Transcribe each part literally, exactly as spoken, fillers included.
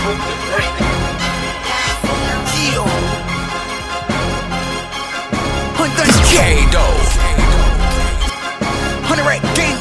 K-Do Hundred Rack Gang.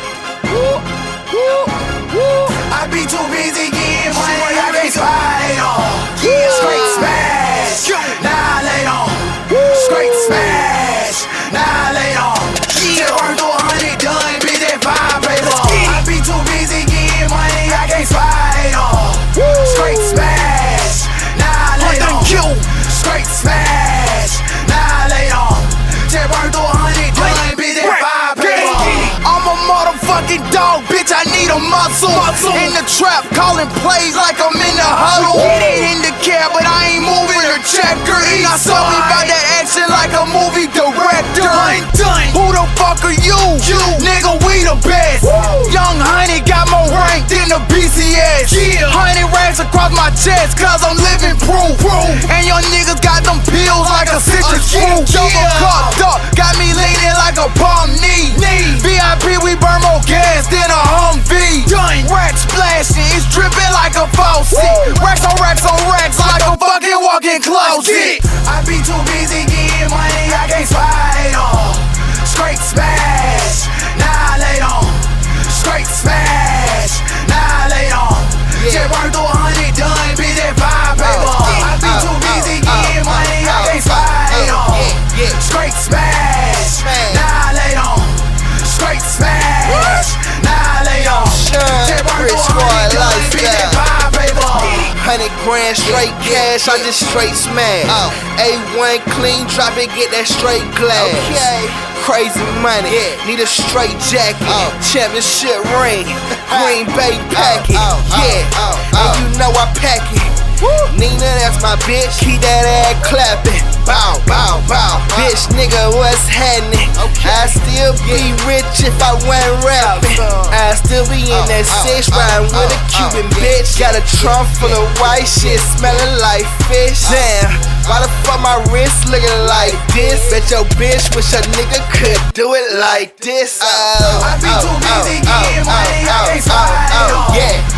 Woo, woo, woo. I be too busy getting money, I can't slide on. Straight smash, now lay on. Straight smash, now lay on. Just worth two hundred, done, bitch, that five paper. I be too busy getting money, I can't slide on. Straight smash, now lay on. Straight smash, now lay on. Just worth two hundred, done, bitch, that five paper. I'm a motherfucking dog, bitch, I need a muscle. muscle. In the trap, calling plays like I'm in the huddle. In the cab, but I ain't moving the checker. And I saw me by that action like a movie director. Done, done. Who the fuck are you? You. Nigga, we the best. Woo. Young Honey got more rank than the B C S. Yeah. Hundred racks across my chest, cause I'm living proof. Proof. And your niggas got them pills like a citrus fruit. Yeah. Double cupped up, got me leaning like a palm knee. Knee. V I P, we burn more gas than a Humvee. Done. Racks splashing, it's dripping like a faucet. Woo. Racks on racks on racks like a fucking walk-in closet. I be too busy getting money, I can't slide on. Straight smash, now lay on. Straight smash, now lay on. Just worth two hundred, done, bitch, that five paper. I be too busy getting money, I can't slide on. Straight smash, now lay on. Straight smash, now lay on. Just worth two hundred, done, bitch, that five paper. Hundred grand straight cash, I just straight smash. A one clean, drop it, get that straight glass. Okay. Crazy money, need a straight jacket. Championship ring, Green Bay packet. Yeah, and you know I pack it. Nina, that's my bitch, keep that ass clapping. Bow, bow, bow. Bitch, nigga, what's happening? I still be rich if I wasn't rapping. I still be in that six riding with a Cuban bitch. Got a trunk full of white shit, smelling like fish. Damn, why the fuck my wrist looking like this? Bet your bitch wish a nigga could do it like this. Oh, I be too busy getting money, I can't slide on. Yeah.